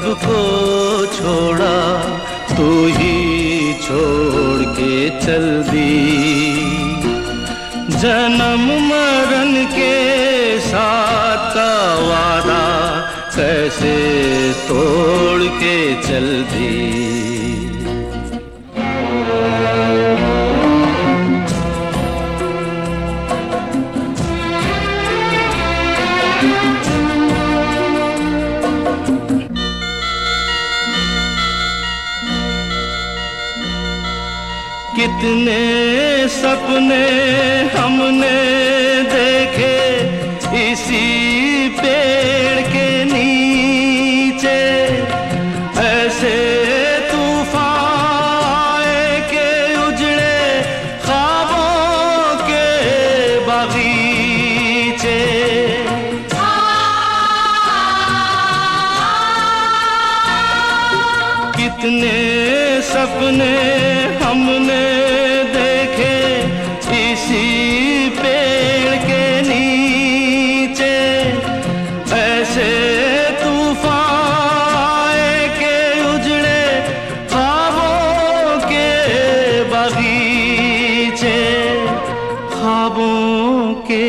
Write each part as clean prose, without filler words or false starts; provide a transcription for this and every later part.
सबको छोड़ा, तू ही छोड़ के चल दी। जन्म मरण के साथ का वादा कैसे तोड़ के चल दी। कितने सपने हमने देखे इसी पेड़ के नीचे, ऐसे तूफान आए के उजड़े ख्वाबों के बागीचे। कितने सपने हमने देखे इसी पेड़ के नीचे, ऐसे तूफान आए के उजड़े ख्वाबों के बागीचे, ख्वाबों के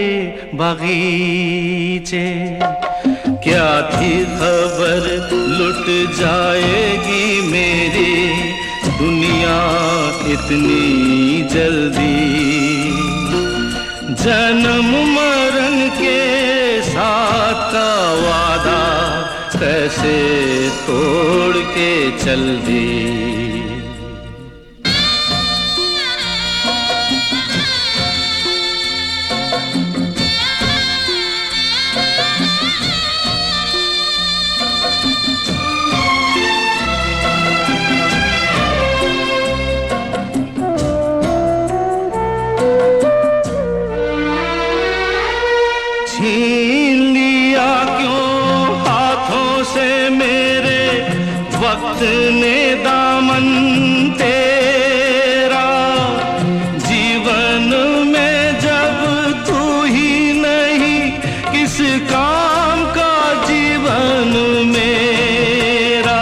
बागीचे। क्या थी खबर लुट जाएगी मेरी दुनिया इतनी जल्दी। जन्म मरण के साथ का वादा कैसे तोड़ के चल दी। छीन लिया क्यों हाथों से मेरे वक्त ने दामन तेरा। जीवन में जब तू ही नहीं किस काम का जीवन मेरा।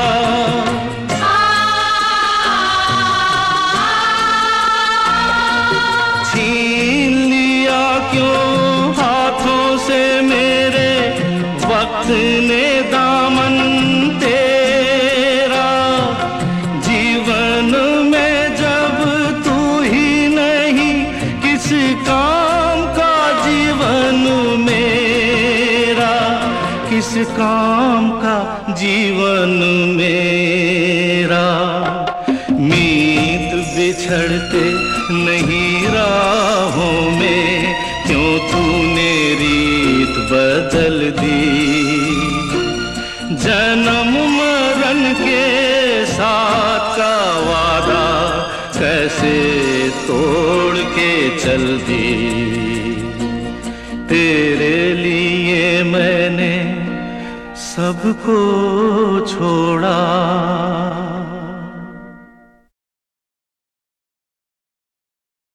छीन लिया क्यों से मेरे वक्त ने दामन तेरा। जीवन में जब तू ही नहीं किस काम का जीवन मेरा, किस काम का जीवन मेरा। मीत बिछड़ते नहीं राहों में, क्यों तूने रीत बदल दी। जन्म मरण के साथ का वादा कैसे तोड़ के चल दी। तेरे लिए मैंने सबको छोड़ा।